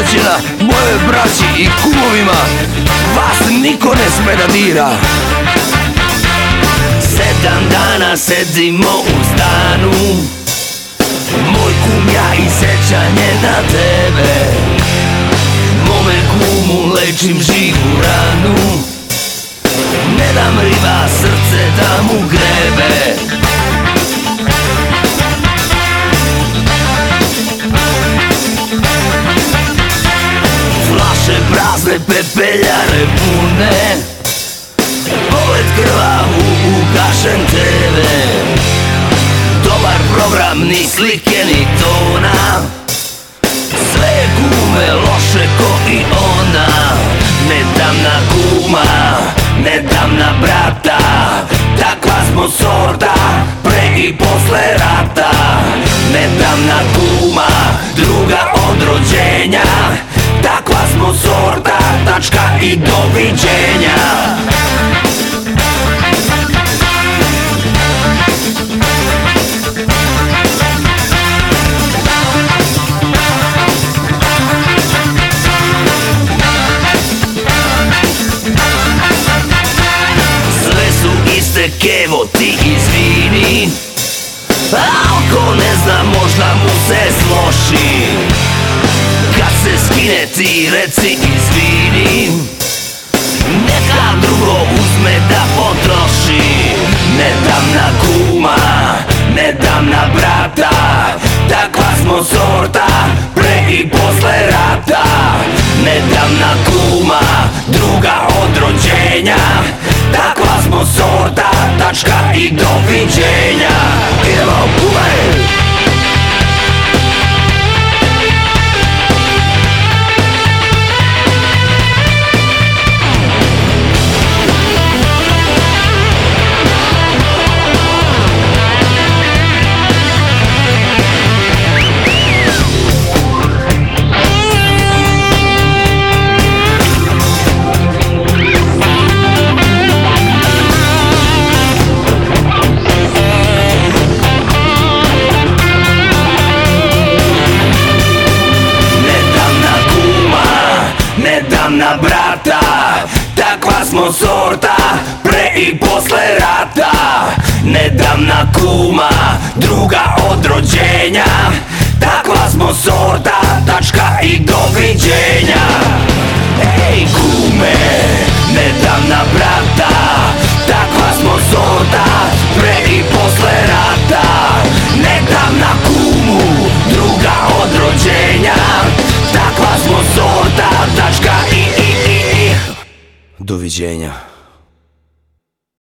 posvećena moje braći i kumovima. Vas niko ne sme da dira. 7 dana sedimo u stanu, moj kum, ja i sećanje na tebe. Mome kumu lečim živu ranu, ne dam riba srce da mu grebe. Flaše prazne, pepeljare pune, pogled krvavu ugašen TV. Dobar program, ni slike ni tona, sve je kume loše ko i ona. Ne dam na kuma, ne dam na brata, takva smo sorta, pre i posle rata. Ne dam na kuma, druga od rođenja, takva smo sorta, tačka i doviđenja. Kevo ti izvini, ako ne zna možda mu se sloši. Kad se skine ti reci izvini, neka drugo uzme da potroši. Ne dam na kuma, ne dam na brata, takva smo sorta, pre i posle rata. Ne dam na kuma, druga od rođenja, takva smo sorta, tačka i doviđenja. Idemo kume! Na brata, takva smo sorta, pre i posle rata. Ne dam na kuma, druga od rođenja, takva smo sorta, tačka i doviđenja. Ej kume, ne dam na brata, takva smo sorta, pre i posle rata. Ne dam na kumu, druga od rođenja, takva smo sorta, tačka i doviđenja.